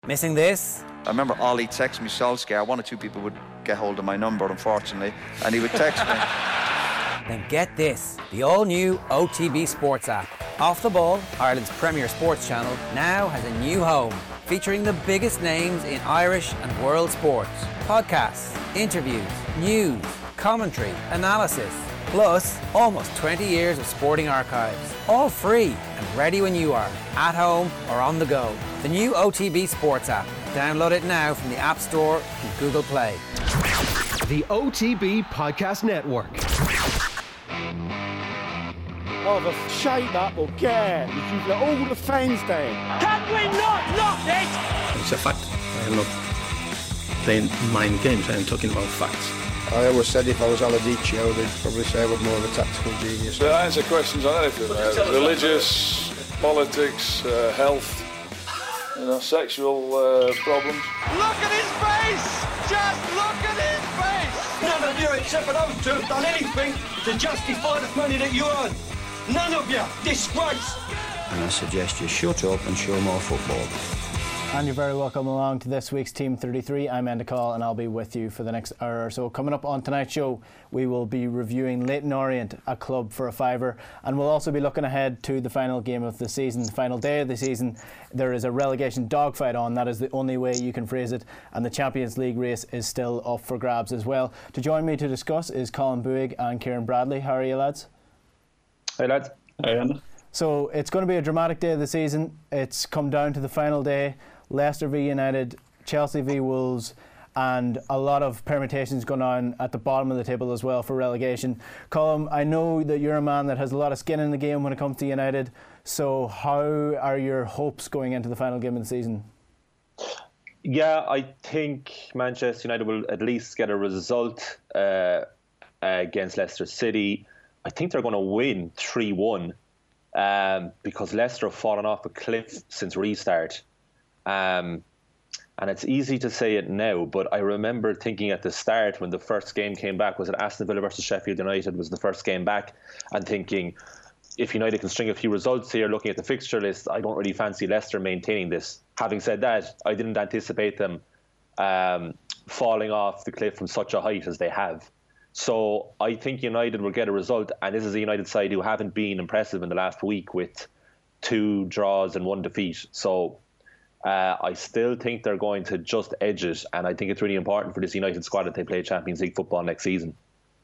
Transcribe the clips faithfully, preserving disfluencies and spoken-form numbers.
Missing this? I remember Ollie texted me Solskjaer. One or two people would get hold of my number, unfortunately, and he would text me. Then get this, the all-new O T B Sports app. Off the Ball, Ireland's premier sports channel, now has a new home, featuring the biggest names in Irish and world sports. Podcasts, interviews, news, commentary, analysis, plus almost twenty years of sporting archives. All free and ready when you are, at home or on the go. The new O T B Sports app. Download it now from the App Store and Google Play. The O T B Podcast Network. Oh, the shape that will get. You've got all the fans there. Can we not knock it? It's a fact. I am not playing mind games. I am talking about facts. I always said if I was Aladicio, they'd probably say I was more of a tactical genius. They answer questions on anything, uh, religious, politics, uh, health, you know, sexual uh, problems. Look at his face! Just look at his face! None of you except for those two have done anything to justify the money that you earn. None of you. Disgrace. And I suggest you shut up and show more football. And you're very welcome along to this week's Team thirty-three. I'm Enda Call and I'll be with you for the next hour or so. Coming up on tonight's show, we will be reviewing Leyton Orient, a club for a fiver, and we'll also be looking ahead to the final game of the season, the final day of the season. There is a relegation dogfight on, that is the only way you can phrase it, and the Champions League race is still up for grabs as well. To join me to discuss is Colin Buig and Kieran Bradley. How are you, lads? Hey lads. Hey Enda. So it's going to be a dramatic day of the season. It's come down to the final day. Leicester v United, Chelsea v Wolves, and a lot of permutations going on at the bottom of the table as well for relegation. Colm, I know that you're a man that has a lot of skin in the game when it comes to United, so how are your hopes going into the final game of the season? Yeah, I think Manchester United will at least get a result uh, against Leicester City. I think they're going to win three one um, because Leicester have fallen off a cliff since restart. Um, and it's easy to say it now, but I remember thinking at the start when the first game came back, was it Aston Villa versus Sheffield United was the first game back, and thinking if United can string a few results here, looking at the fixture list, I don't really fancy Leicester maintaining this. Having said that, I didn't anticipate them um, falling off the cliff from such a height as they have. So I think United will get a result, and this is a United side who haven't been impressive in the last week with two draws and one defeat. So Uh, I still think they're going to just edge it, and I think it's really important for this United squad that they play Champions League football next season.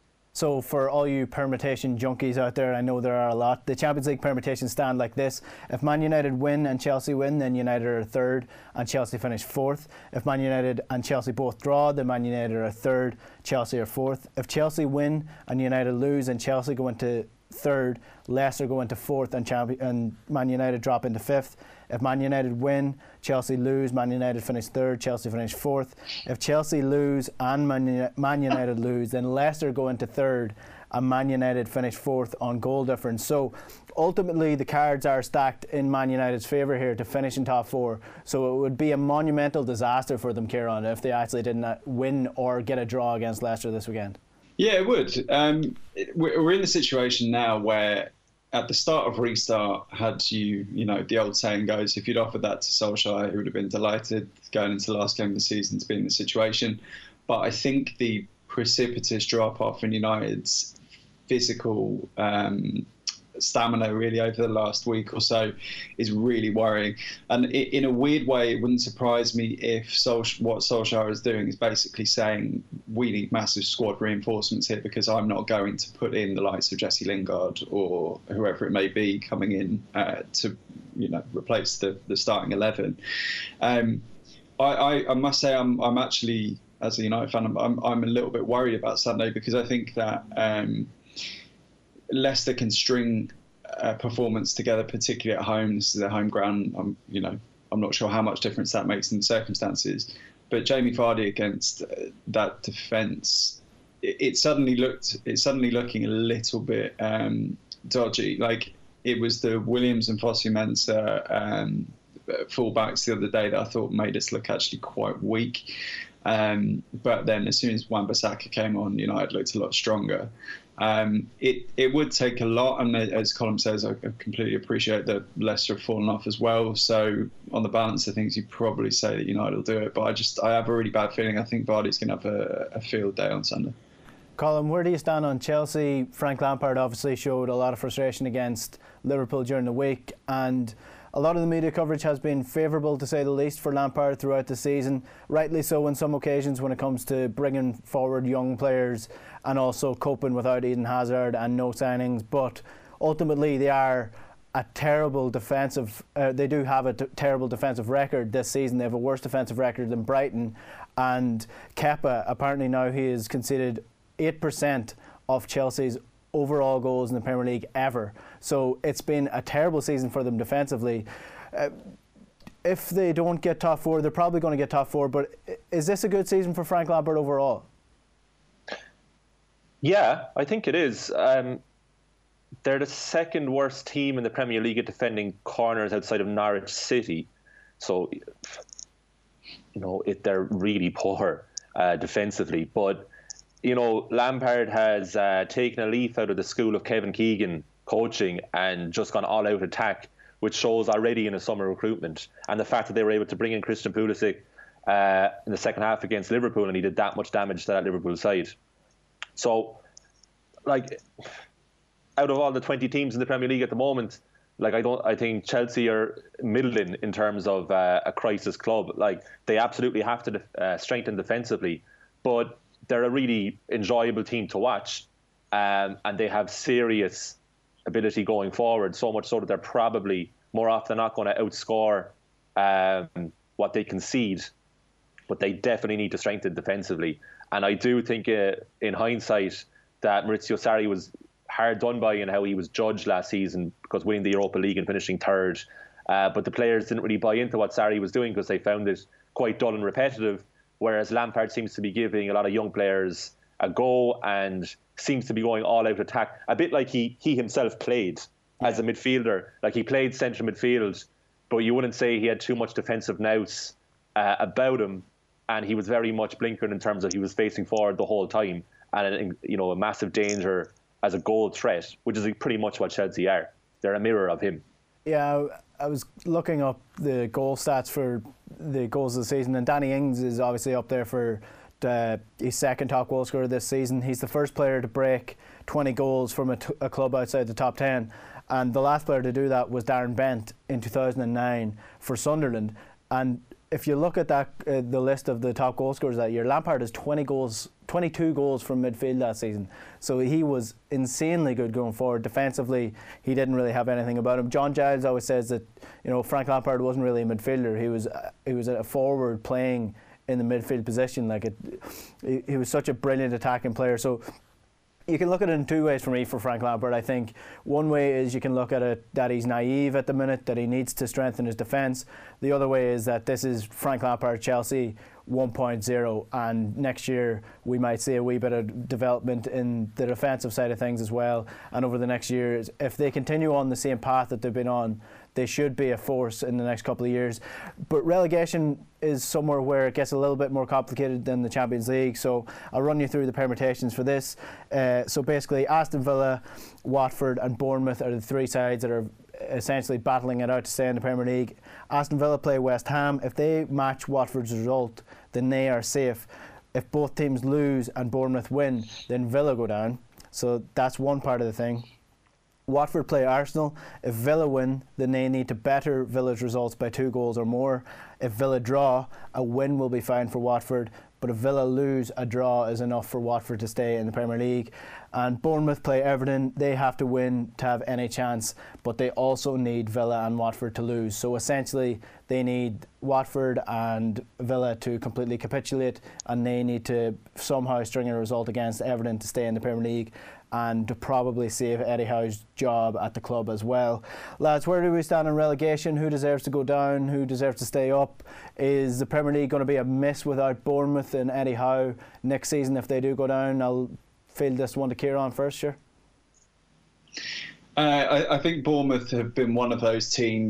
So for all you permutation junkies out there, I know there are a lot, the Champions League permutations stand like this. If Man United win and Chelsea win, then United are third and Chelsea finish fourth. If Man United and Chelsea both draw, then Man United are third, Chelsea are fourth. If Chelsea win and United lose and Chelsea go into third, Leicester go into fourth, and, Champion- and Man United drop into fifth. If Man United win, Chelsea lose, Man United finish third, Chelsea finish fourth. If Chelsea lose and Man, Man United lose, then Leicester go into third and Man United finish fourth on goal difference. So ultimately the cards are stacked in Man United's favour here to finish in top four. So it would be a monumental disaster for them, Kieran, if they actually didn't win or get a draw against Leicester this weekend. Yeah, it would. Um, we're in the situation now where at the start of restart, had you, you know, the old saying goes, if you'd offered that to Solskjaer, he would have been delighted going into the last game of the season to be in the situation. But I think the precipitous drop-off in United's physical um, stamina really over the last week or so is really worrying. And it, in a weird way, it wouldn't surprise me if Solskjaer, what Solskjaer is doing is basically saying we need massive squad reinforcements here because I'm not going to put in the likes of Jesse Lingard or whoever it may be coming in uh, to, you know, replace the, the starting eleven. Um, I, I, I must say I'm, I'm actually, as a United fan, I'm, I'm, I'm a little bit worried about Sunday because I think that um, Leicester can string a performance together, particularly at home. This is their home ground. I'm, you know, I'm not sure how much difference that makes in the circumstances. But Jamie Vardy against uh, that defence, it, it suddenly looked, it's suddenly looking a little bit um, dodgy. Like it was the Williams and Fosu-Mensah um, fullbacks the other day that I thought made us look actually quite weak. Um, but then as soon as Wan-Bissaka came on, United looked a lot stronger. Um, it it would take a lot, and as Colin says, I completely appreciate that Leicester have fallen off as well. So on the balance of things, you'd probably say that United will do it. But I just I have a really bad feeling. I think Vardy's going to have a, a field day on Sunday. Colin, where do you stand on Chelsea? Frank Lampard obviously showed a lot of frustration against Liverpool during the week, and a lot of the media coverage has been favourable, to say the least, for Lampard throughout the season. Rightly so on some occasions when it comes to bringing forward young players and also coping without Eden Hazard and no signings. But ultimately they are a terrible defensive, uh, they do have a t- terrible defensive record this season. They have a worse defensive record than Brighton. And Kepa, apparently now he has conceded eight percent of Chelsea's overall goals in the Premier League ever. So it's been a terrible season for them defensively. Uh, if they don't get top four, they're probably going to get top four, but is this a good season for Frank Lampard overall? Yeah, I think it is. Um, they're the second worst team in the Premier League at defending corners outside of Norwich City. So, you know, it, they're really poor uh, defensively. But you know, Lampard has uh, taken a leaf out of the school of Kevin Keegan coaching and just gone all-out attack, which shows already in a summer recruitment. And the fact that they were able to bring in Christian Pulisic uh, in the second half against Liverpool, and he did that much damage to that Liverpool side. So, like, out of all the twenty teams in the Premier League at the moment, like I don't, I think Chelsea are middling in terms of uh, a crisis club. Like, they absolutely have to uh, strengthen defensively, but they're a really enjoyable team to watch, um, and they have serious ability going forward, so much so that they're probably more often than not going to outscore um, what they concede, but they definitely need to strengthen defensively. And I do think uh, in hindsight that Maurizio Sarri was hard done by in how he was judged last season, because winning the Europa League and finishing third, uh, but the players didn't really buy into what Sarri was doing because they found it quite dull and repetitive. Whereas Lampard seems to be giving a lot of young players a go and seems to be going all-out attack, a bit like he he himself played yeah. as a midfielder. Like, he played central midfield, but you wouldn't say he had too much defensive nous uh, about him, and he was very much blinkered in terms of he was facing forward the whole time, and you know, a massive danger as a goal threat, which is pretty much what Chelsea are. They're a mirror of him. Yeah, I was looking up the goal stats for the goals of the season, and Danny Ings is obviously up there for the, his second top goal scorer this season. He's the first player to break twenty goals from a, t- a club outside the top ten, and the last player to do that was Darren Bent in two thousand nine for Sunderland. And if you look at that, uh, the list of the top goal scorers that year, Lampard has twenty goals, twenty-two goals from midfield that season. So he was insanely good going forward. Defensively, he didn't really have anything about him. John Giles always says that, you know, Frank Lampard wasn't really a midfielder. He was uh, he was a forward playing in the midfield position. Like, it, he, he was such a brilliant attacking player. So you can look at it in two ways for me for Frank Lampard. I think one way is you can look at it that he's naive at the minute, that he needs to strengthen his defence. The other way is that this is Frank Lampard Chelsea one point oh, and next year we might see a wee bit of development in the defensive side of things as well. And over the next years, if they continue on the same path that they've been on, they should be a force in the next couple of years. But relegation is somewhere where it gets a little bit more complicated than the Champions League. So I'll run you through the permutations for this. Uh, so basically, Aston Villa, Watford and Bournemouth are the three sides that are essentially battling it out to stay in the Premier League. Aston Villa play West Ham. If they match Watford's result, then they are safe. If both teams lose and Bournemouth win, then Villa go down. So that's one part of the thing. Watford play Arsenal. If Villa win, then they need to better Villa's results by two goals or more. If Villa draw, a win will be fine for Watford. But if Villa lose, a draw is enough for Watford to stay in the Premier League. And Bournemouth play Everton. They have to win to have any chance, but they also need Villa and Watford to lose. So essentially, they need Watford and Villa to completely capitulate, and they need to somehow string a result against Everton to stay in the Premier League, and to probably save Eddie Howe's job at the club as well. Lads, where do we stand on relegation? Who deserves to go down? Who deserves to stay up? Is the Premier League going to be a miss without Bournemouth and Eddie Howe next season if they do go down? I'll field this one to Kieran first, sure. Uh, I, I think Bournemouth have been one of those teams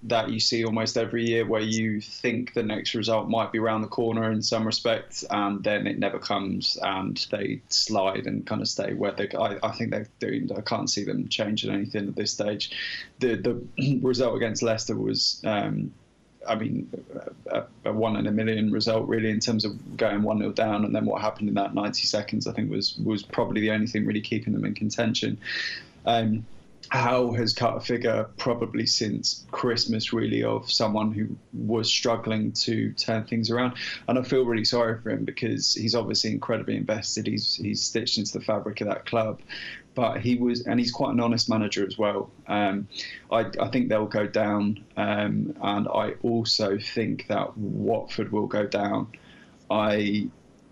that you see almost every year, where you think the next result might be around the corner in some respects, and then it never comes, and they slide and kind of stay where they. I, I think they're doing. I can't see them changing anything at this stage. The the result against Leicester was, um, I mean, a, a one in a million result really, in terms of going one nil down, and then what happened in that ninety seconds, I think was was probably the only thing really keeping them in contention. Um, Howe has cut a figure probably since Christmas, really, of someone who was struggling to turn things around. And I feel really sorry for him, because he's obviously incredibly invested. He's he's stitched into the fabric of that club. But he was, and he's quite an honest manager as well. Um, I, I think they'll go down. Um, and I also think that Watford will go down. I,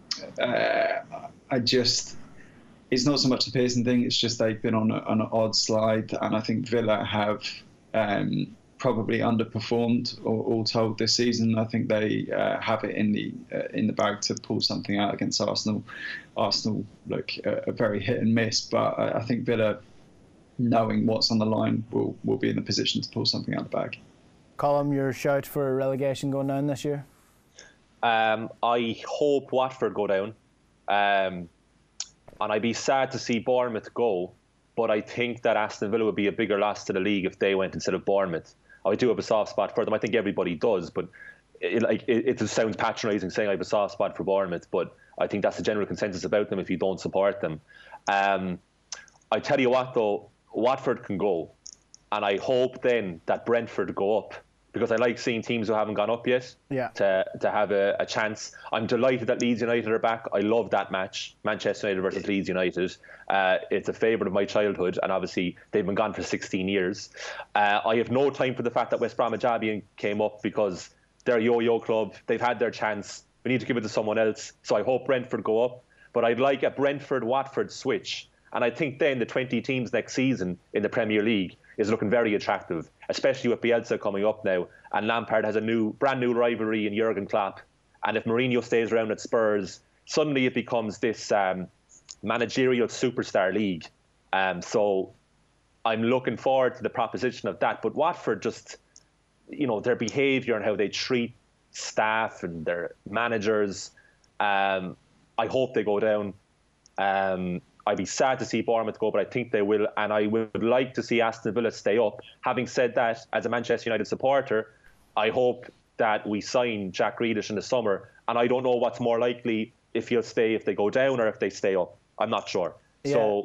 uh, I just... It's not so much the Pearson thing, it's just they've been on, a, on an odd slide, and I think Villa have um, probably underperformed, all, all told, this season. I think they uh, have it in the uh, in the bag to pull something out against Arsenal. Arsenal look uh, a very hit and miss, but I, I think Villa, knowing what's on the line, will, will be in the position to pull something out of the bag. Colm, your shout for relegation going down this year? Um, I hope Watford go down. Um, And I'd be sad to see Bournemouth go, but I think that Aston Villa would be a bigger loss to the league if they went instead of Bournemouth. I do have a soft spot for them. I think everybody does, but it, like, it, it just sounds patronising saying I have a soft spot for Bournemouth, but I think that's the general consensus about them if you don't support them. Um, I tell you what, though, Watford can go, and I hope then that Brentford go up, because I like seeing teams who haven't gone up yet yeah. to to have a, a chance. I'm delighted that Leeds United are back. I love that match, Manchester United versus Leeds United. Uh, it's a favourite of my childhood, and obviously they've been gone for sixteen years. Uh, I have no time for the fact that West Bromwich Albion came up, because they're a yo-yo club. They've had their chance. We need to give it to someone else. So I hope Brentford go up. But I'd like a Brentford-Watford switch. And I think then the twenty teams next season in the Premier League is looking very attractive, especially with Bielsa coming up now, and Lampard has a new, brand new rivalry in Jurgen Klopp. And if Mourinho stays around at Spurs, suddenly it becomes this um, managerial superstar league. Um, so I'm looking forward to the proposition of that. But Watford just, you know, their behaviour and how they treat staff and their managers, um, I hope they go down. Um, I'd be sad to see Bournemouth go, but I think they will, and I would like to see Aston Villa stay up. Having said that, as a Manchester United supporter, I hope that we sign Jack Grealish in the summer, and I don't know what's more likely, if he'll stay if they go down or if they stay up. I'm not sure. Yeah. So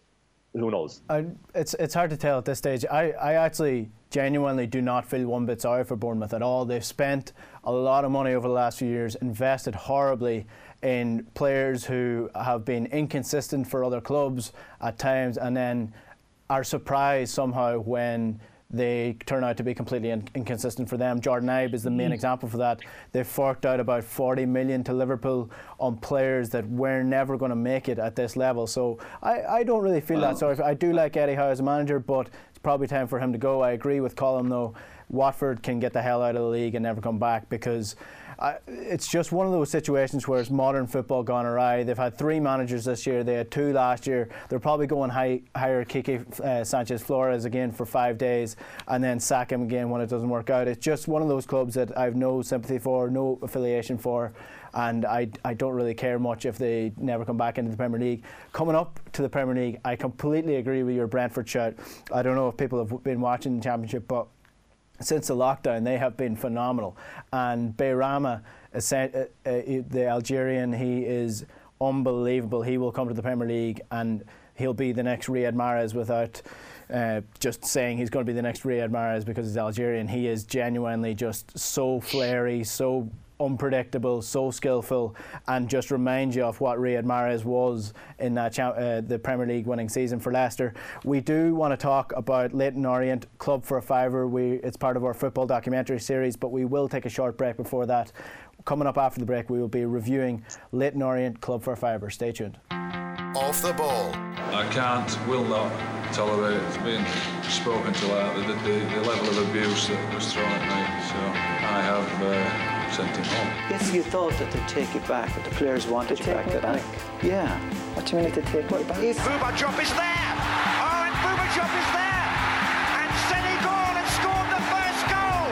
who knows? I, it's it's hard to tell at this stage. I, I actually genuinely do not feel one bit sorry for Bournemouth at all. They've spent a lot of money over the last few years, invested horribly in players who have been inconsistent for other clubs at times, and then are surprised somehow when they turn out to be completely in- inconsistent for them. Jordan Ibe is the main mm. example for that. They've forked out about forty million to Liverpool on players that were never going to make it at this level. So I, I don't really feel well, that sorry. I do like Eddie Howe as a manager, but it's probably time for him to go. I agree with Colm, though. Watford can get the hell out of the league and never come back, because I, it's just one of those situations where it's modern football gone awry. They've had three managers this year. They had two last year. They're probably going high, hire Kike uh, Sanchez Flores again for five days and then sack him again when it doesn't work out. It's just one of those clubs that I have no sympathy for, no affiliation for, and I, I don't really care much if they never come back into the Premier League. Coming up to the Premier League, I completely agree with your Brentford shout. I don't know if people have been watching the Championship, but since the lockdown, they have been phenomenal. And Beyrama, uh, uh, the Algerian, he is unbelievable. He will come to the Premier League and he'll be the next Riyad Mahrez, without uh, just saying he's going to be the next Riyad Mahrez because he's Algerian. He is genuinely just so flary, so unpredictable, so skillful, and just reminds you of what Riyad Mahrez was in that cha- uh, the Premier League winning season for Leicester. We do want to talk about Leyton Orient, Club for a Fiver. We, it's part of our football documentary series, but we will take a short break before that. Coming up after the break, we will be reviewing Leyton Orient, Club for a Fiver. Stay tuned. Off the ball. I can't, will not tolerate being spoken to like the, the, the level of abuse that was thrown at me. So I have uh, sent him home. Yes, you thought that they'd take it back, that the players wanted you back. back. Yeah. What do you mean to take well, it back? If Bouba Diop is there! Oh, and Bouba Diop is there! And Senegal has scored the first goal!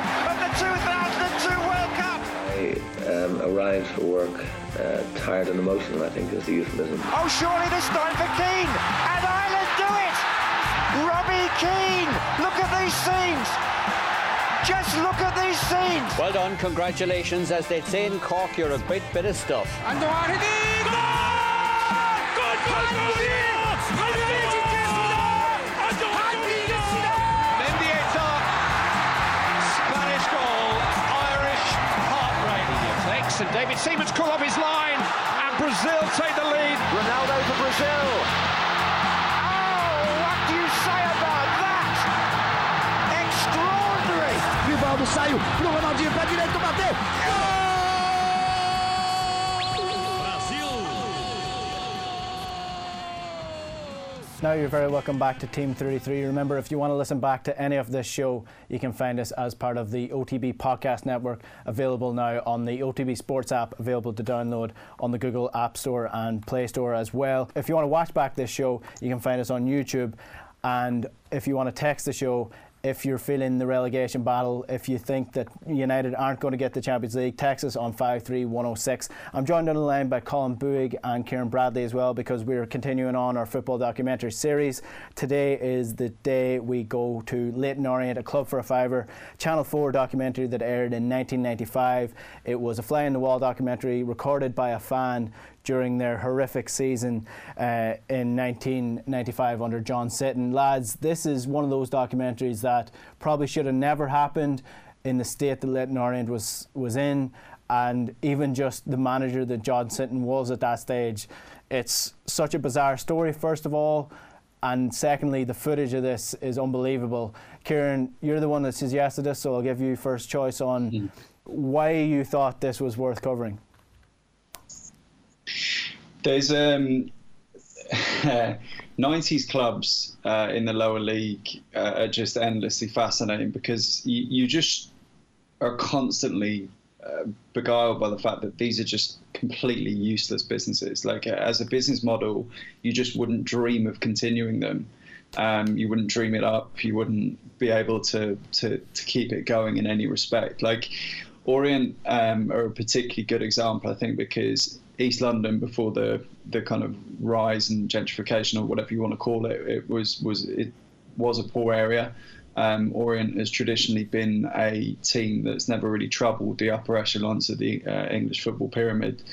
um, arrived for work uh, tired and emotional, I think is the euphemism. Oh, surely this time for Keane, and Ireland do it! Robbie Keane, look at these scenes! Just look at these scenes! Well done, congratulations. As they'd say in Cork, you're a great bit of stuff. And Doherty, goal! Good for Mendieta, Spanish goal, Irish heart rate. Takes and David Seaman's caught off his line, and Brazil take the lead. Ronaldo for Brazil. Oh, what do you say about that? Extraordinary. Rivaldo saiu pro Ronaldinho, pé direito, bateu. Now you're very welcome back to Team thirty-three. Remember, if you want to listen back to any of this show, you can find us as part of the O T B Podcast Network, available now on the O T B Sports app, available to download on the Google App Store and Play Store as well. If you want to watch back this show, you can find us on YouTube. And if you want to text the show, if you're feeling the relegation battle, if you think that United aren't going to get the Champions League, text us on five three one oh six. I'm joined on the line by Colin Buig and Kieran Bradley as well, because we're continuing on our football documentary series. Today is the day we go to Leyton Orient, A Club for a Fiver, Channel four documentary that aired in nineteen ninety-five. It was a fly-in-the-wall documentary recorded by a fan during their horrific season uh, in nineteen ninety-five under John Sitton. Lads, this is one of those documentaries that probably should have never happened in the state that Leyton Orient was, was in, and even just the manager that John Sitton was at that stage. It's such a bizarre story, first of all, and secondly, the footage of this is unbelievable. Kieran, you're the one that suggested this, so I'll give you first choice on mm. why you thought this was worth covering. There's um, nineties clubs uh, in the lower league uh, are just endlessly fascinating, because you, you just are constantly uh, beguiled by the fact that these are just completely useless businesses. Like, uh, as a business model, you just wouldn't dream of continuing them. Um, you wouldn't dream it up. You wouldn't be able to, to, to keep it going in any respect. Like, Orient um, are a particularly good example, I think, because East London, before the the kind of rise and gentrification, or whatever you want to call it, it was was it was a poor area. Um, Orient has traditionally been a team that's never really troubled the upper echelons of the uh, English football pyramid,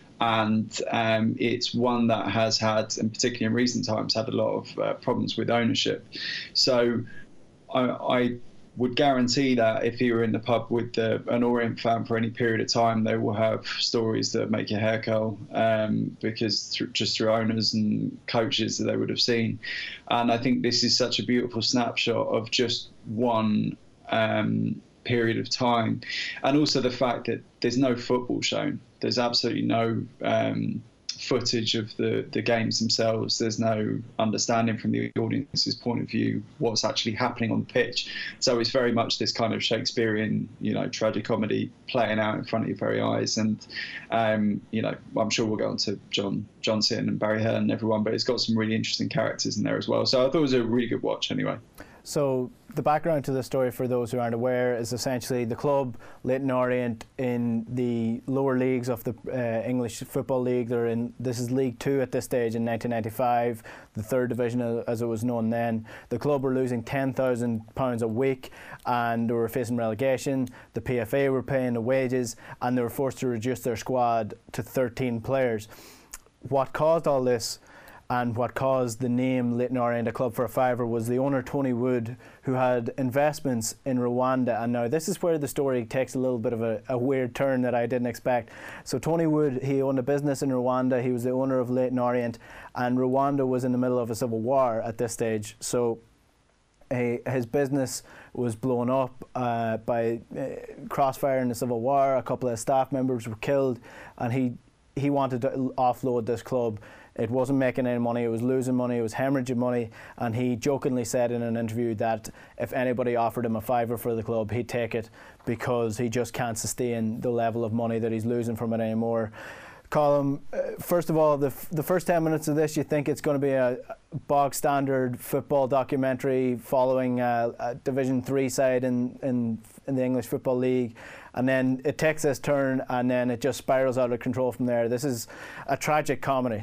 and um, it's one that has had, and particularly in recent times, had a lot of uh, problems with ownership. So I, I would guarantee that if you were in the pub with the, an Orient fan for any period of time, they will have stories that make your hair curl, um, because th- just through owners and coaches that they would have seen. And I think this is such a beautiful snapshot of just one um, period of time. And also the fact that there's no football shown. There's absolutely no um, footage of the, the games themselves. There's no understanding from the audience's point of view what's actually happening on the pitch. So it's very much this kind of Shakespearean, you know, tragicomedy playing out in front of your very eyes. And, um, you know, I'm sure we'll go on to John Johnson and Barry Hearn and everyone, but it's got some really interesting characters in there as well. So I thought it was a really good watch anyway. So the background to the story, for those who aren't aware, is essentially the club, Leyton Orient, in the lower leagues of the uh, English Football League. They're in, this is League Two at this stage in nineteen ninety-five, the third division as it was known then. The club were losing ten thousand pounds a week, and they were facing relegation. The P F A were paying the wages, and they were forced to reduce their squad to thirteen players. What caused all this, and what caused the name Leyton Orient, A Club for a Fiver, was the owner Tony Wood, who had investments in Rwanda. And now this is where the story takes a little bit of a, a weird turn that I didn't expect. So Tony Wood, he owned a business in Rwanda. He was the owner of Leyton Orient, and Rwanda was in the middle of a civil war at this stage. So uh, his business was blown up uh, by uh, crossfire in the civil war. A couple of staff members were killed, and he he wanted to offload this club. It wasn't making any money, it was losing money, it was hemorrhaging money, and he jokingly said in an interview that if anybody offered him a fiver for the club, he'd take it, because he just can't sustain the level of money that he's losing from it anymore. Colm, uh, first of all, the f- the first ten minutes of this, you think it's going to be a bog standard football documentary following a, a Division Three side in, in in the English Football League, and then it takes this turn, and then it just spirals out of control from there. This is a tragic comedy.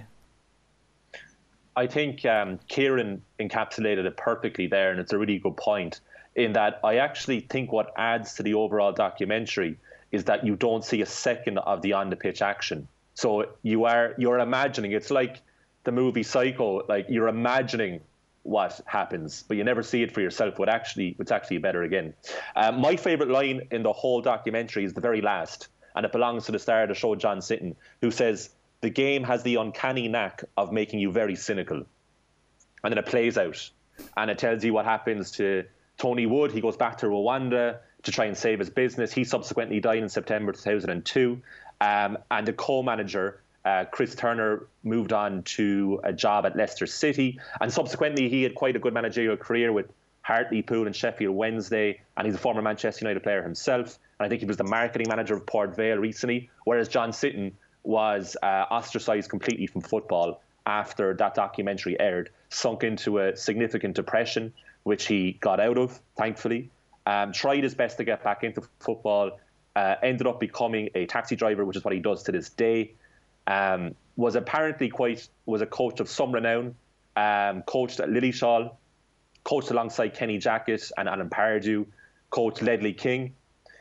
I think um, Kieran encapsulated it perfectly there, and it's a really good point. In that, I actually think what adds to the overall documentary is that you don't see a second of the on the pitch action. So you are you're imagining, it's like the movie Psycho, like you're imagining what happens, but you never see it for yourself. What actually, it's actually better again. Uh, my favourite line in the whole documentary is the very last, and it belongs to the star of the show, John Sitton, who says, "The game has the uncanny knack of making you very cynical." And then it plays out, and it tells you what happens to Tony Wood. He goes back to Rwanda to try and save his business. He subsequently died in September two thousand two. Um, and the co-manager, uh, Chris Turner, moved on to a job at Leicester City. And subsequently, he had quite a good managerial career with Hartlepool and Sheffield Wednesday. And he's a former Manchester United player himself. And I think he was the marketing manager of Port Vale recently. Whereas John Sitton was uh, ostracised completely from football after that documentary aired, sunk into a significant depression, which he got out of, thankfully. Um, tried his best to get back into football. Uh, ended up becoming a taxi driver, which is what he does to this day. Um, was apparently quite, was a coach of some renown. Um, coached at Lilleshall, coached alongside Kenny Jackett and Alan Pardew, coached Ledley King,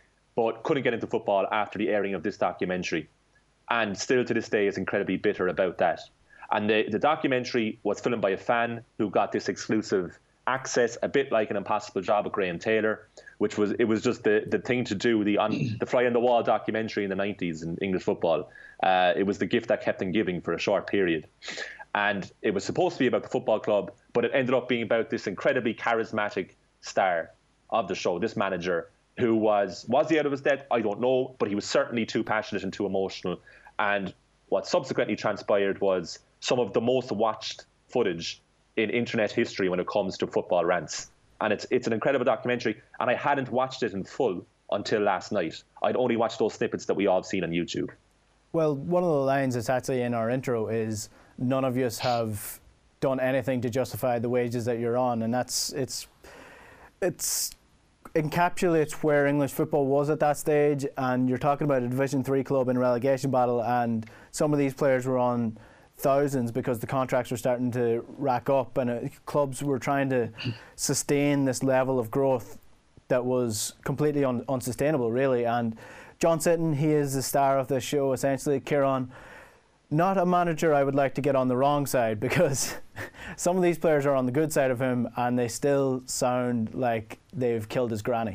but couldn't get into football after the airing of this documentary. And still to this day is incredibly bitter about that. And the, the documentary was filmed by a fan who got this exclusive access, a bit like An Impossible Job with Graham Taylor, which was it was just the, the thing to do, the on, the fly on the wall documentary in the nineties in English football. Uh, it was the gift that kept on giving for a short period. And it was supposed to be about the football club, but it ended up being about this incredibly charismatic star of the show, this manager, who was, was he out of his depth? I don't know, but he was certainly too passionate and too emotional. And what subsequently transpired was some of the most watched footage in internet history when it comes to football rants. And it's it's an incredible documentary, and I hadn't watched it in full until last night. I'd only watched those snippets that we all have seen on YouTube. Well, one of the lines that's actually in our intro is, none of us have done anything to justify the wages that you're on, and that's it's it's encapsulates where English football was at that stage. And you're talking about a Division Three club in relegation battle, and some of these players were on thousands because the contracts were starting to rack up, and uh, clubs were trying to sustain this level of growth that was completely un- unsustainable, really. And John Sitton, he is the star of this show, essentially. Kieran, not a manager I would like to get on the wrong side, because some of these players are on the good side of him and they still sound like they've killed his granny.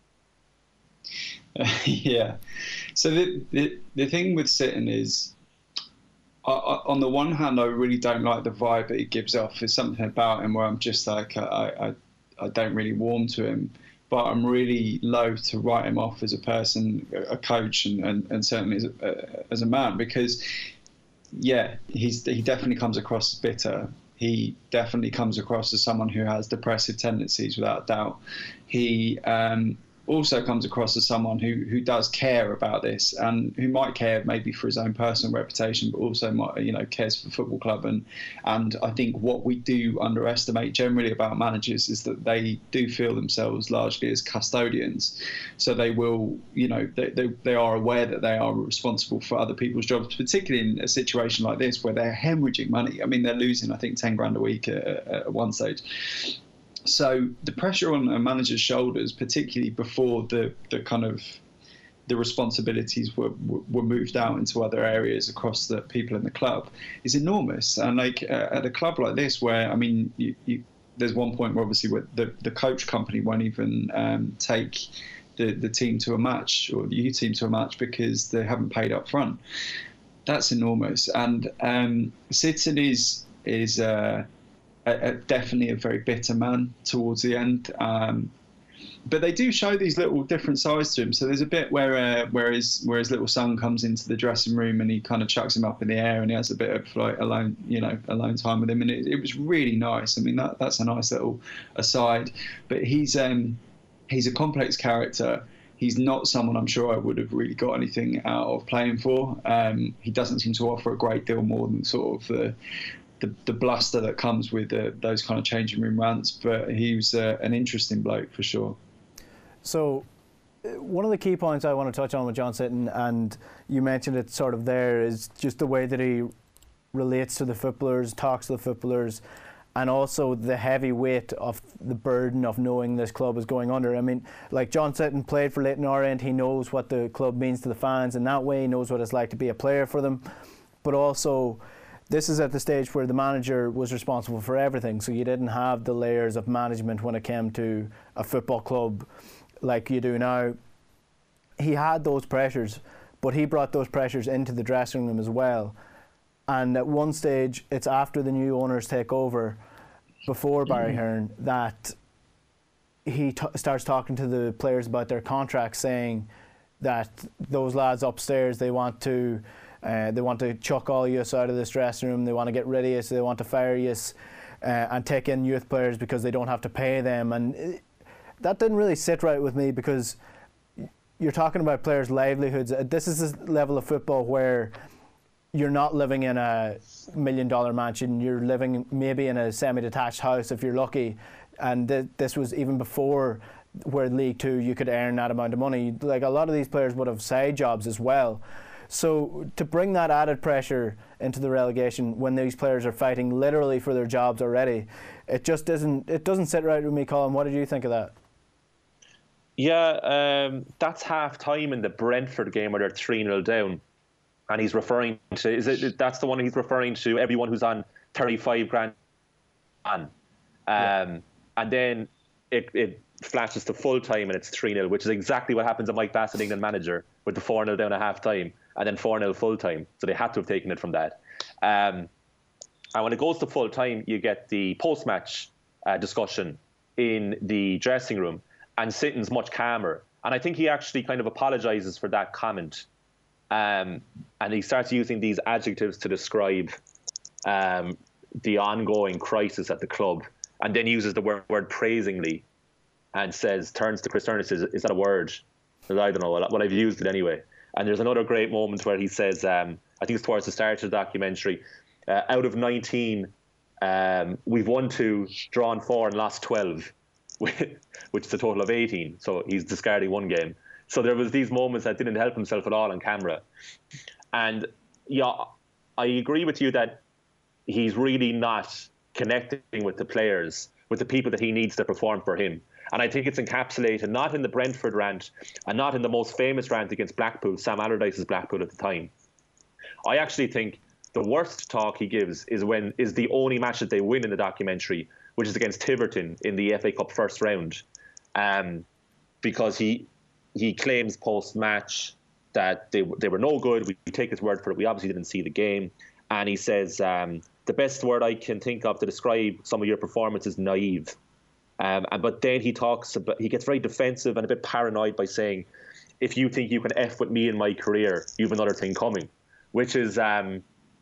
Uh, yeah. So the, the the thing with Sitton is, I, I, on the one hand, I really don't like the vibe that he gives off. There's something about him where I'm just like, I, I, I don't really warm to him. But I'm really loath to write him off as a person, a coach, and, and, and certainly as a, as a man, because, yeah, he's he definitely comes across as bitter. He definitely comes across as someone who has depressive tendencies, without doubt. He um, also comes across as someone who, who does care about this, and who might care maybe for his own personal reputation, but also might, you know, cares for the football club. And and I think what we do underestimate generally about managers is that they do feel themselves largely as custodians. So they will, you know, they, they, they are aware that they are responsible for other people's jobs, particularly in a situation like this where they're hemorrhaging money. I mean, they're losing, I think, ten grand a week at, at one stage. So the pressure on a manager's shoulders, particularly before the, the kind of the responsibilities were were moved out into other areas across the people in the club, is enormous. And like uh, at a club like this, where I mean, you, you, there's one point where obviously where the the coach company won't even um, take the the team to a match, or the U team to a match, because they haven't paid up front. That's enormous. And um, Sitton is is. Uh, A, a, definitely a very bitter man towards the end, um, but they do show these little different sides to him. So there's a bit where uh, where his where his little son comes into the dressing room and he kind of chucks him up in the air, and he has a bit of like alone, you know, alone time with him, and it, it was really nice. I mean, that that's a nice little aside. But he's um he's a complex character. he's not someone I'm sure I would have really got anything out of playing for. Um, he doesn't seem to offer a great deal more than sort of the the, the bluster that comes with uh, those kind of changing room rants. But he was uh, an interesting bloke for sure. So one of the key points I want to touch on with John Sitton, and you mentioned it sort of there, is just the way that he relates to the footballers, talks to the footballers, and also the heavy weight of the burden of knowing this club is going under. I mean, like John Sitton played for Leyton Orient, he knows what the club means to the fans in that way, he knows what it's like to be a player for them, but also this is at the stage where the manager was responsible for everything, so you didn't have the layers of management when it came to a football club like you do now. He had those pressures, but he brought those pressures into the dressing room as well. And at one stage, it's after the new owners take over, before Barry Hearn, that he t- starts talking to the players about their contracts, saying that those lads upstairs, they want to uh, they want to chuck all you out of this dressing room, they want to get rid of you, so they want to fire you uh, and take in youth players because they don't have to pay them. And it, that didn't really sit right with me, because you're talking about players' livelihoods. This is the level of football where you're not living in a million dollar mansion, you're living maybe in a semi-detached house if you're lucky, and th- this was even before where League Two you could earn that amount of money. Like, a lot of these players would have side jobs as well. So to bring that added pressure into the relegation when these players are fighting literally for their jobs already, it just doesn't it doesn't sit right with me. Colin, what did you think of that? Yeah, um, that's half time in the Brentford game where they're three nil down. And he's referring to, is it, that's the one he's referring to, everyone who's on thirty-five grand on. Um, yeah. And then it, it flashes to full time and it's three nil, which is exactly what happens to Mike Bassett, England manager, with the four nil down at half time and then four nil full time. So they had to have taken it from that. Um, and when it goes to full time, you get the post-match uh, discussion in the dressing room, and Sitton's much calmer. And I think he actually kind of apologises for that comment. Um, and he starts using these adjectives to describe um, the ongoing crisis at the club, and then uses the word, word praisingly, and says, turns to Chris Turner and says, is that a word? Says, I don't know, well, I've used it anyway. And there's another great moment where he says, um, I think it's towards the start of the documentary, uh, out of nineteen, um, we've won two, drawn four and lost twelve, which is a total of eighteen. So he's discarding one game. So there was these moments that didn't help himself at all on camera. And yeah, I agree with you that he's really not connecting with the players, with the people that he needs to perform for him. And I think it's encapsulated not in the Brentford rant and not in the most famous rant against Blackpool, Sam Allardyce's Blackpool at the time. I actually think the worst talk he gives is when is the only match that they win in the documentary, which is against Tiverton in the F A Cup first round. Um, because he he claims post-match that they they were no good. We take his word for it. We obviously didn't see the game. And he says, um, the best word I can think of to describe some of your performance is naive. Um, and, but then he talks about, he gets very defensive and a bit paranoid by saying, if you think you can F with me in my career, you've another thing coming. Which is, um,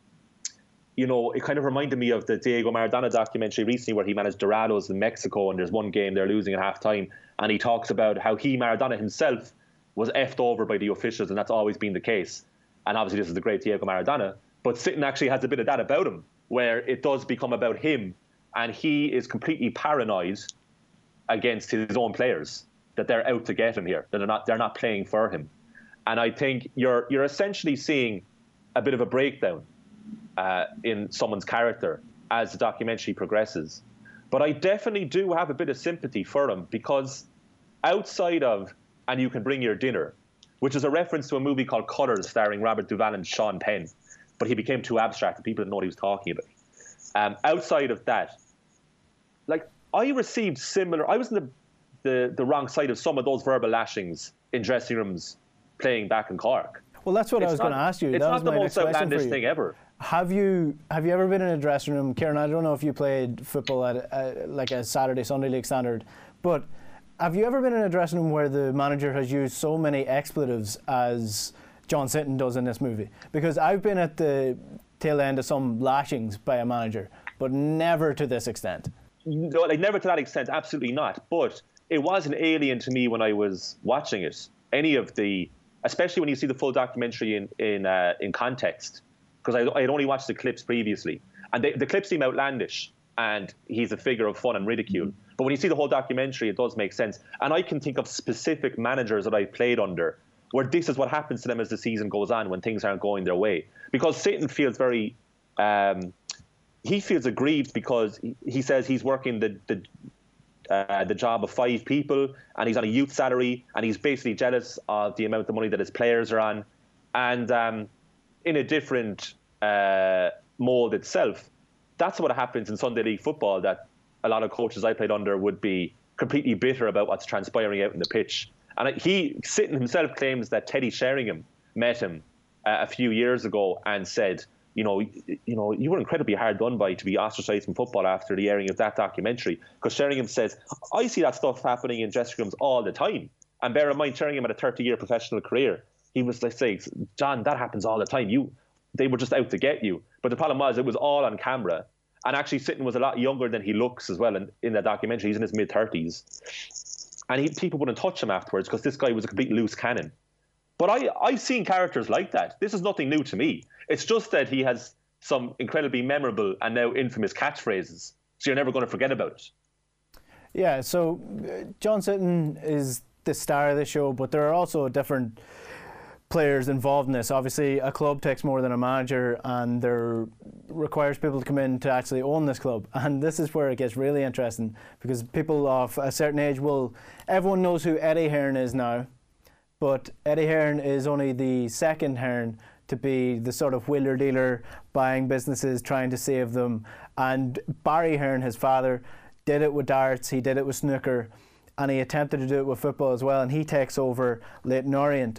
you know, it kind of reminded me of the Diego Maradona documentary recently where he managed Dorados in Mexico, and there's one game they're losing at half time, and he talks about how he, Maradona himself, was effed over by the officials, and that's always been the case. And obviously this is the great Diego Maradona, but Sitton actually has a bit of that about him, where it does become about him, and he is completely paranoid against his own players, that they're out to get him here, that they're not they're not playing for him. And I think you're you're essentially seeing a bit of a breakdown uh, in someone's character as the documentary progresses. But I definitely do have a bit of sympathy for him, because outside of And You Can Bring Your Dinner, which is a reference to a movie called Colours starring Robert Duvall and Sean Penn, but he became too abstract and people didn't know what he was talking about. Um, outside of that, like, I received similar, I was in the, the, the wrong side of some of those verbal lashings in dressing rooms playing back in Cork. Well, that's what it's I was not, going to ask you. It's that not the most outlandish thing ever. Have you have you ever been in a dressing room, Kieran? I don't know if you played football at a, like a Saturday, Sunday league standard, but have you ever been in a dressing room where the manager has used so many expletives as John Sitton does in this movie? Because I've been at the tail end of some lashings by a manager, but never to this extent. No, like never to that extent, absolutely not. But it wasn't alien to me when I was watching it. any of the, especially when you see the full documentary in in uh, in context, because I I'd only watched the clips previously, and they, the clips seem outlandish, and he's a figure of fun and ridicule. But when you see the whole documentary, it does make sense. And I can think of specific managers that I played under where this is what happens to them as the season goes on when things aren't going their way. Because Sitton feels very, um, he feels aggrieved because he, he says he's working the the, uh, the job of five people and he's on a youth salary and he's basically jealous of the amount of money that his players are on. And um, in a different uh, mold itself, that's what happens in Sunday League football, that a lot of coaches I played under would be completely bitter about what's transpiring out in the pitch. And he, Sitton himself claims that Teddy Sheringham met him uh, a few years ago and said, you know, you know, you were incredibly hard done by to be ostracised from football after the airing of that documentary. Because Sheringham says, I see that stuff happening in dressing rooms all the time. And bear in mind, Sheringham had a thirty-year professional career. He was like, say, John, that happens all the time. You, they were just out to get you. But the problem was, it was all on camera. And actually, Sitton was a lot younger than he looks as well in, in that documentary. He's in his mid-thirties. And he, people wouldn't touch him afterwards because this guy was a complete loose cannon. But I, I've seen characters like that. This is nothing new to me. It's just that he has some incredibly memorable and now infamous catchphrases. So you're never going to forget about it. Yeah, so uh, John Sitton is the star of the show, but there are also different players involved in this. Obviously, a club takes more than a manager, and there requires people to come in to actually own this club. And this is where it gets really interesting, because people of a certain age will, everyone knows who Eddie Hearn is now, but Eddie Hearn is only the second Hearn to be the sort of wheeler dealer, buying businesses, trying to save them. And Barry Hearn, his father, did it with darts, he did it with snooker, and he attempted to do it with football as well, and he takes over Leyton Orient.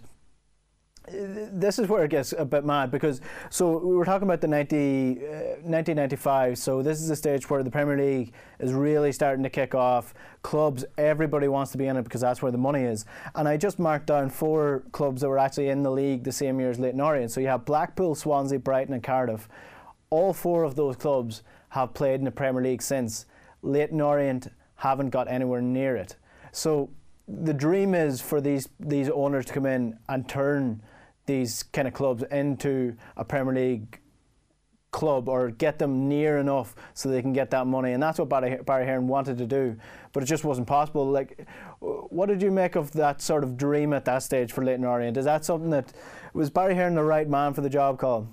This is where it gets a bit mad, because so we were talking about the ninety, uh, nineteen ninety-five, so this is the stage where the Premier League is really starting to kick off. Clubs, everybody wants to be in it because that's where the money is. And I just marked down four clubs that were actually in the league the same year as Leyton Orient. So you have Blackpool, Swansea, Brighton and Cardiff. All four of those clubs have played in the Premier League since. Leyton Orient haven't got anywhere near it. So the dream is for these these owners to come in and turn these kind of clubs into a Premier League club, or get them near enough so they can get that money, and that's what Barry, Barry Hearn wanted to do, but it just wasn't possible. Like, what did you make of that sort of dream at that stage for Leyton Orient? Is that something that, was Barry Hearn the right man for the job call?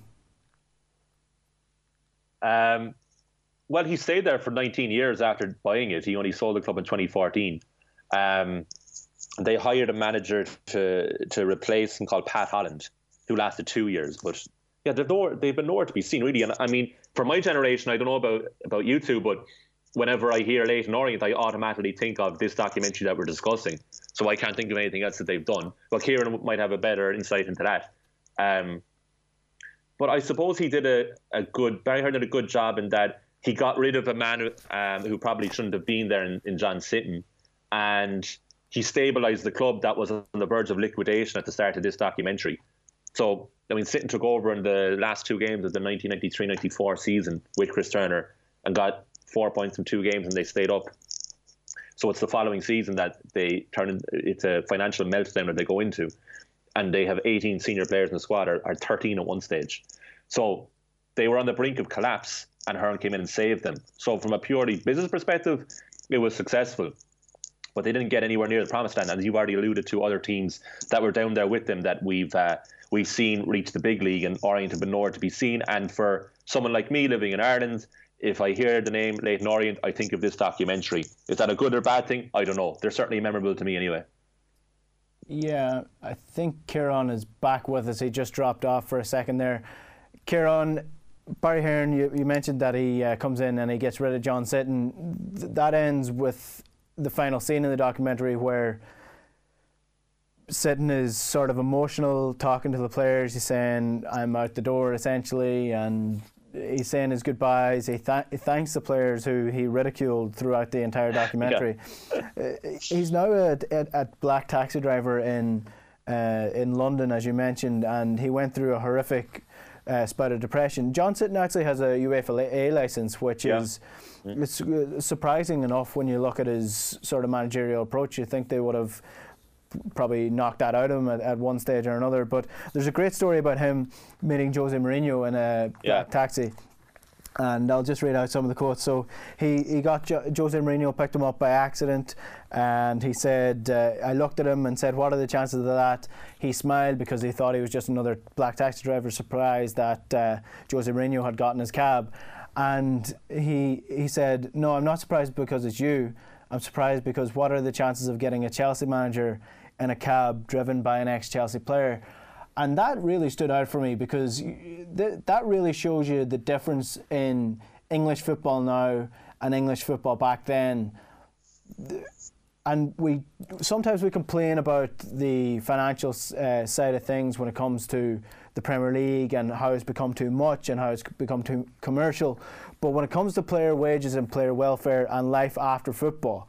Um, well, he stayed there for nineteen years after buying it. He only sold the club in twenty fourteen. Um, They hired a manager to to replace him called Pat Holland, who lasted two years. But yeah, they've, nowhere, they've been nowhere to be seen, really. And I mean, for my generation, I don't know about, about you two, but whenever I hear Leyton Orient, I automatically think of this documentary that we're discussing. So I can't think of anything else that they've done. Well, Kieran might have a better insight into that. Um, but I suppose he did a, a good, Barry Hearn did a good job in that he got rid of a man who, um, who probably shouldn't have been there in, in John Sitton. And he stabilised the club that was on the verge of liquidation at the start of this documentary. So, I mean, Sitton took over in the last two games of the nineteen ninety-three ninety-four season with Chris Turner and got four points in two games, and they stayed up. So it's the following season that they turn in, it's a financial meltdown that they go into, and they have eighteen senior players in the squad, or, or thirteen at one stage. So they were on the brink of collapse, and Hearn came in and saved them. So from a purely business perspective, it was successful. But they didn't get anywhere near the promised land, and as you've already alluded to, other teams that were down there with them that we've uh, we've seen reach the big league, and Orient have been nowhere to be seen. And for someone like me living in Ireland, if I hear the name Leyton Orient, I think of this documentary. Is that a good or bad thing? I don't know. They're certainly memorable to me anyway. Yeah, I think Kieran is back with us. He just dropped off for a second there. Kieran, Barry Hearn, you, you mentioned that he uh, comes in and he gets rid of John Sitton. Th- that ends with the final scene in the documentary where Sitton is sort of emotional, talking to the players. He's saying, I'm out the door, essentially, and he's saying his goodbyes. He, th- he thanks the players who he ridiculed throughout the entire documentary. Yeah. uh, he's now a, a, a black taxi driver in uh, in London, as you mentioned, and he went through a horrific uh, spout of depression. John Sitton actually has a UEFA A licence, which yeah. is it's surprising enough when you look at his sort of managerial approach. You think they would have probably knocked that out of him at, at one stage or another. But there's a great story about him meeting Jose Mourinho in a yeah. taxi. And I'll just read out some of the quotes. So he, he got jo- Jose Mourinho picked him up by accident, and he said, uh, I looked at him and said, what are the chances of that? He smiled because he thought he was just another black taxi driver surprised that uh, Jose Mourinho had gotten his cab. And he he said, no, I'm not surprised because it's you. I'm surprised because what are the chances of getting a Chelsea manager in a cab driven by an ex-Chelsea player? And that really stood out for me because th- that really shows you the difference in English football now and English football back then. And we sometimes we complain about the financial uh, side of things when it comes to the Premier League and how it's become too much and how it's become too commercial. But when it comes to player wages and player welfare and life after football,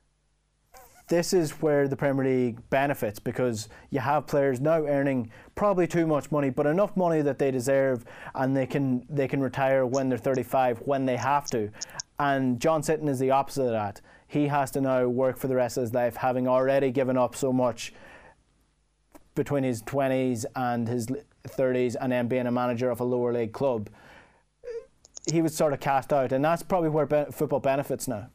this is where the Premier League benefits, because you have players now earning probably too much money, but enough money that they deserve, and they can they can retire when they're thirty-five when they have to. And John Sitton is the opposite of that. He has to now work for the rest of his life, having already given up so much between his twenties and his thirties, and then being a manager of a lower league club. He was sort of cast out, and that's probably where be- football benefits now.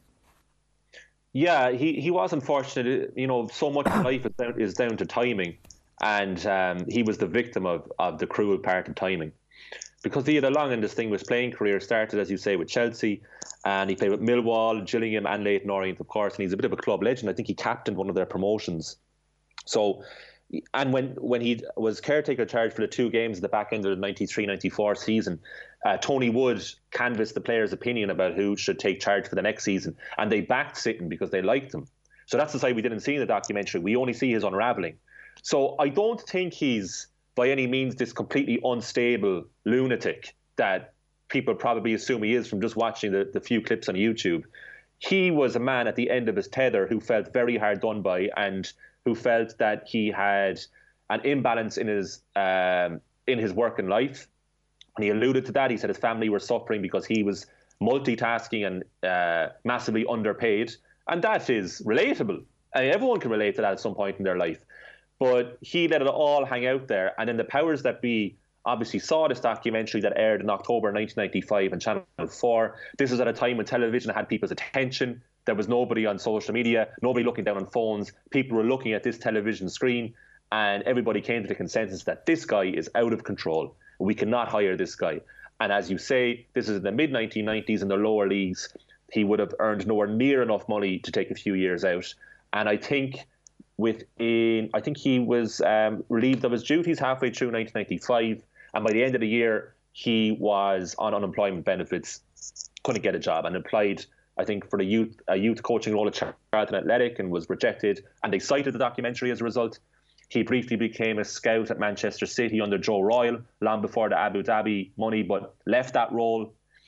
Yeah, he, he was unfortunate. You know, so much of life is down, is down to timing, and um, he was the victim of, of the cruel part of timing. Because he had a long and distinguished playing career, started, as you say, with Chelsea, and he played with Millwall, Gillingham and Leyton Orient, of course, and he's a bit of a club legend. I think he captained one of their promotions. So, and when, when he was caretaker charge for the two games at the back end of the ninety-three ninety-four season, uh, Tony Wood canvassed the players' opinion about who should take charge for the next season, and they backed Sitton because they liked him. So that's the side we didn't see in the documentary. We only see his unravelling. So I don't think he's by any means this completely unstable lunatic that people probably assume he is from just watching the, the few clips on YouTube. He was a man at the end of his tether who felt very hard done by, and who felt that he had an imbalance in his um, in his working life. And he alluded to that. He said his family were suffering because he was multitasking and uh, massively underpaid. And that is relatable. I mean, everyone can relate to that at some point in their life. But he let it all hang out there. And then the powers that be obviously saw this documentary that aired in October nineteen ninety-five on Channel four. This was at a time when television had people's attention. There was nobody on social media, nobody looking down on phones. People were looking at this television screen, and everybody came to the consensus that this guy is out of control. We cannot hire this guy. And as you say, this is in the mid nineteen nineties in the lower leagues. He would have earned nowhere near enough money to take a few years out. And I think within, I think he was um, relieved of his duties halfway through nineteen ninety-five. And by the end of the year, he was on unemployment benefits, couldn't get a job, and applied, I think, for the youth a youth coaching role at Charlton Athletic and was rejected. And they cited the documentary as a result. He briefly became a scout at Manchester City under Joe Royle, long before the Abu Dhabi money, but left that role.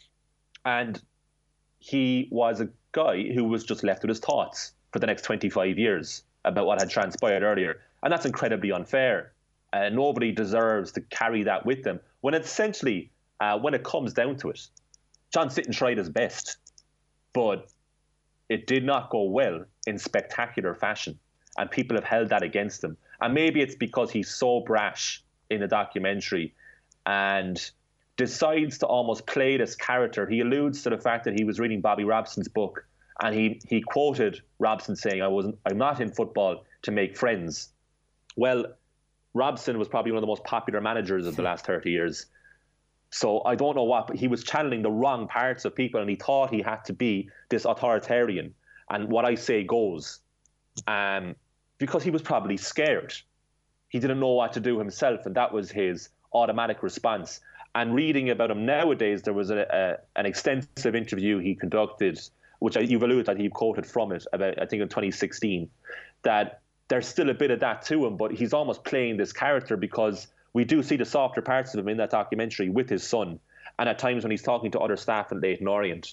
And he was a guy who was just left with his thoughts for the next twenty-five years about what had transpired earlier. And that's incredibly unfair. Uh, nobody deserves to carry that with them. When essentially, uh, when it comes down to it, John Sitton tried his best, but it did not go well in spectacular fashion. And people have held that against him. And maybe it's because he's so brash in the documentary and decides to almost play this character. He alludes to the fact that he was reading Bobby Robson's book, and he, he quoted Robson saying, I wasn't, I'm not in football to make friends. Well, Robson was probably one of the most popular managers of the last thirty years. So I don't know what, but he was channeling the wrong parts of people, and he thought he had to be this authoritarian. And what I say goes. Um, because he was probably scared. He didn't know what to do himself, and that was his automatic response. And reading about him nowadays, there was a, a, an extensive interview he conducted, which I, you've alluded that he quoted from it, about I think in twenty sixteen, that there's still a bit of that to him, but he's almost playing this character because we do see the softer parts of him in that documentary with his son, and at times when he's talking to other staff in Leyton Orient.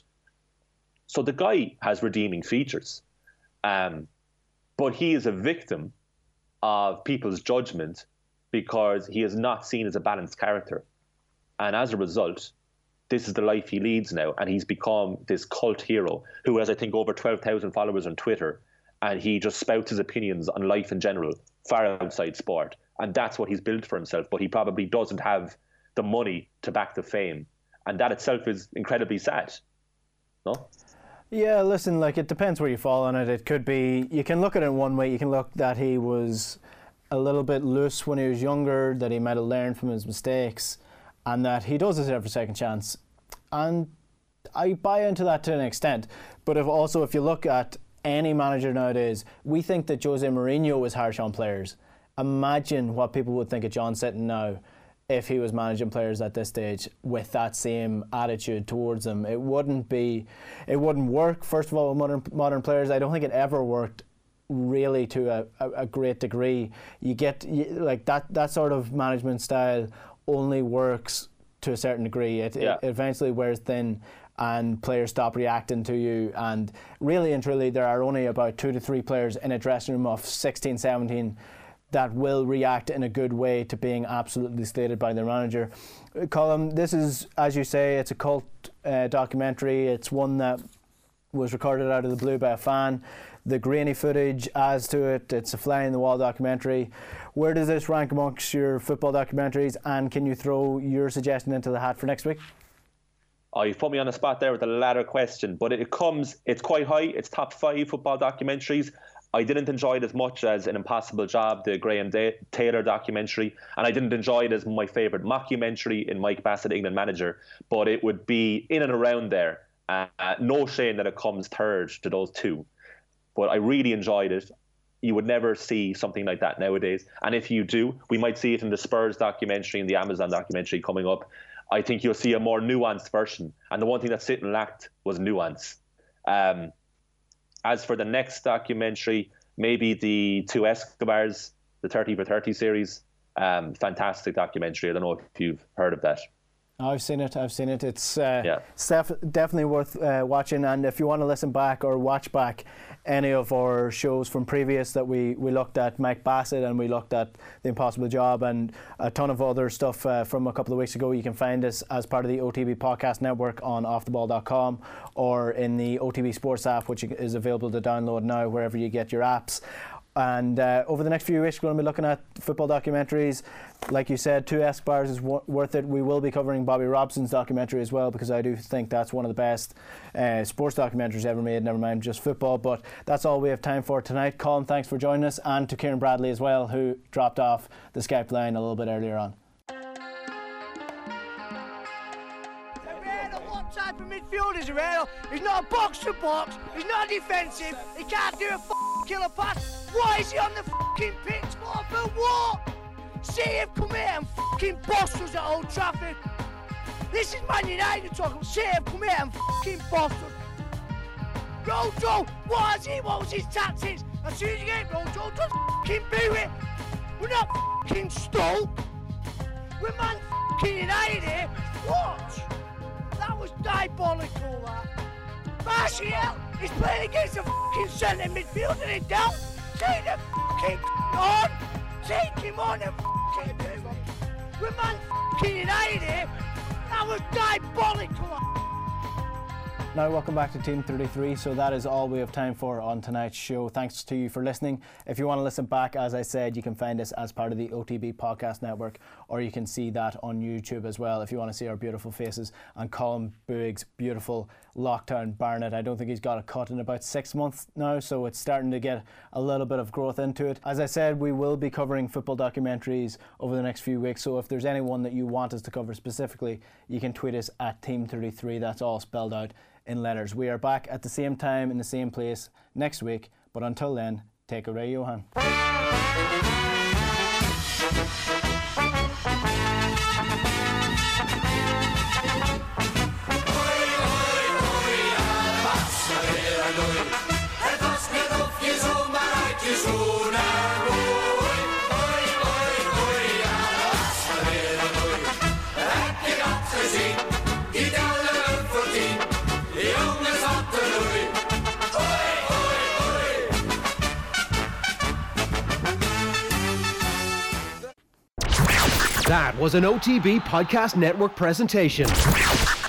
So the guy has redeeming features. Um, But he is a victim of people's judgment because he is not seen as a balanced character. And as a result, this is the life he leads now. And he's become this cult hero who has, I think, over twelve thousand followers on Twitter. and he just spouts his opinions on life in general, far outside sport. And that's what he's built for himself, but he probably doesn't have the money to back the fame. And that itself is incredibly sad. No? Yeah, listen, like, it depends where you fall on it. It could be, you can look at it in one way. You can look that he was a little bit loose when he was younger, that he might have learned from his mistakes, and that he does deserve a second chance. And I buy into that to an extent. But if also, if you look at any manager nowadays, we think that Jose Mourinho was harsh on players. Imagine what people would think of John Sitton now if he was managing players at this stage with that same attitude towards them. It wouldn't be, it wouldn't work. First of all, with modern modern players, I don't think it ever worked really to a, a, a great degree. You get you, like that that sort of management style only works to a certain degree. It, yeah. it eventually wears thin, and players stop reacting to you. And really and truly, there are only about two to three players in a dressing room of sixteen, seventeen that will react in a good way to being absolutely slated by their manager. Colm, this is, as you say, it's a cult uh, documentary. It's one that was recorded out of the blue by a fan. The grainy footage adds to it. It's a fly-in-the-wall documentary. Where does this rank amongst your football documentaries, and can you throw your suggestion into the hat for next week? Oh, you've put me on the spot there with the latter question, but it comes, it's quite high. It's top five football documentaries. I didn't enjoy it as much as An Impossible Job, the Graham Day- Taylor documentary, and I didn't enjoy it as my favourite mockumentary in Mike Bassett, England manager, but it would be in and around there. Uh, no shame that it comes third to those two. But I really enjoyed it. You would never see something like that nowadays. And if you do, we might see it in the Spurs documentary and the Amazon documentary coming up. I think you'll see a more nuanced version. And the one thing that Sitton lacked was nuance. Um, as for the next documentary, maybe the two Escobars, the thirty for thirty series. Um, fantastic documentary. I don't know if you've heard of that. I've seen it. I've seen it. It's, uh, yeah. it's def- definitely worth uh, watching. And if you want to listen back or watch back any of our shows from previous that we, we looked at Mike Bassett and we looked at The Impossible Job and a ton of other stuff uh, from a couple of weeks ago, you can find us as part of the O T B Podcast Network on off the ball dot com or in the O T B Sports app, which is available to download now wherever you get your apps. And uh, over the next few weeks, we're going to be looking at football documentaries. Like you said, Two Escobars is w- worth it. We will be covering Bobby Robson's documentary as well, because I do think that's one of the best uh, sports documentaries ever made, never mind just football. But that's all we have time for tonight. Colm, thanks for joining us, and to Kieran Bradley as well, who dropped off the Skype line a little bit earlier on. Type of midfielder is Herrera. He's not a box to box. He's not defensive. He can't do a f***ing killer pass. Why is he on the f***ing pitch for? For what? See him come here and f***ing boss us at Old Trafford. This is Man United talking. See him come here and f***ing boss us. Rojo, what is he? What was his tactics? As soon as you get Rojo, just f***ing boo it. We're not f***ing Stoke. We're Man f***ing United here. Watch. That was diabolical, that. Martial, he's playing against a f***ing centre midfielder in doubt. Take the f***ing on. Take him on and f***ing do it. We're Man f***ing United here. That was diabolical. Now, welcome back to Team thirty-three. So that is all we have time for on tonight's show. Thanks to you for listening. If you want to listen back, as I said, you can find us as part of the O T B Podcast Network, or you can see that on YouTube as well if you want to see our beautiful faces and Colm Buig's beautiful Lockdown Barnet. I don't think he's got a cut in about six months now, so it's starting to get a little bit of growth into it. As I said, we will be covering football documentaries over the next few weeks, so if there's anyone that you want us to cover specifically, you can tweet us at Team thirty-three. That's all spelled out in letters. We are back at the same time in the same place next week, but until then, take it away, Johan. That was an O T B Podcast Network presentation.